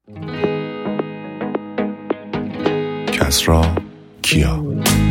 کسری کیا.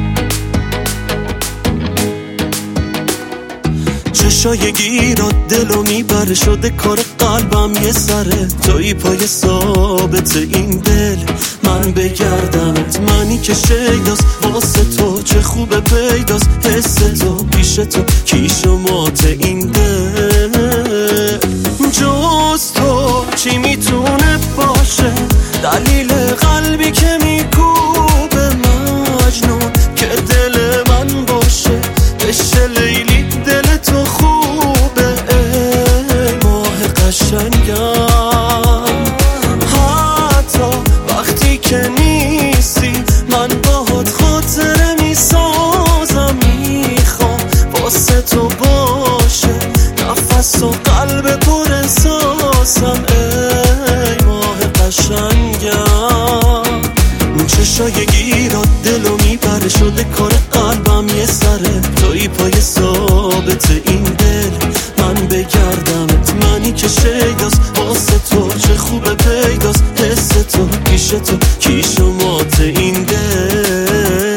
چشای گیرات دلو میبره، شده کار قلبم یه سره. توی پای ثابت این دل من بگردمت، منی که شیداست واسه تو، چه خوبه پیداست حس تو، پیش تو کیش و مات این دل. جز تو چی میتونه باشه دلیل قلبی که میکوبه مجنون، که دل من باشه بشه لیلی دل تو خوبه. ای ماه قشنگم، حتی وقتی که نیستی من باهات خاطره میسازم. میخوام واسه تو باشه نفس و قلب پر احساسم. ای ماه قشنگم، چشای گیرات دلو میبره، شده کار قلبم یه سره. توی پای ثابت این دل من بگردمت، منی که شیداست واسه تو، چه خوبه پیداست حس تو، پیش تو کیش و مات این دل.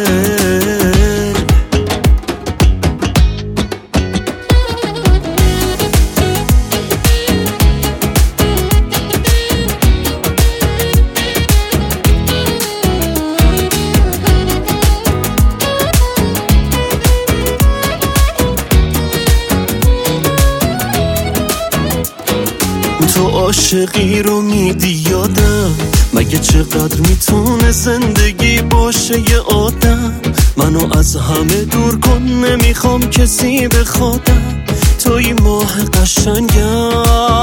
تو عاشقی رو میدی یادم، مگه چقدر میتونه زندگی باشه یه آدم. منو از همه دور کن، نمیخوام کسی به خودم. توی ماه قشنگم،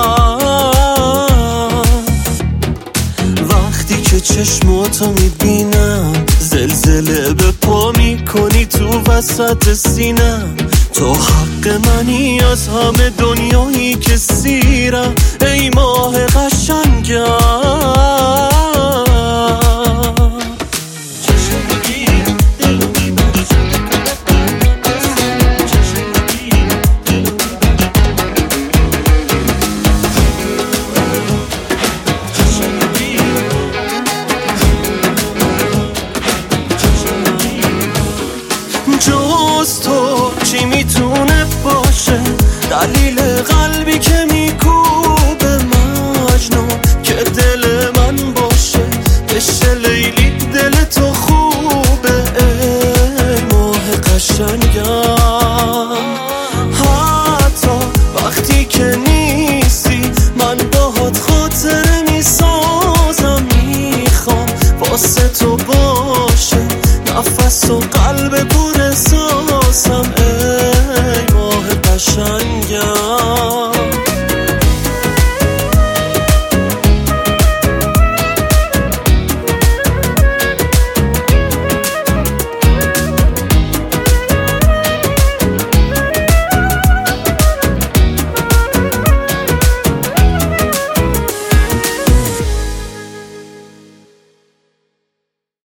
وقتی که چشماتو میبینم زلزله به پا میکنی تو وسط سینم. تو حق منی از همه دنیایی که سیرم. ای ماه قشنگم، جز تو چی میتونه باشه دلیل قلبی که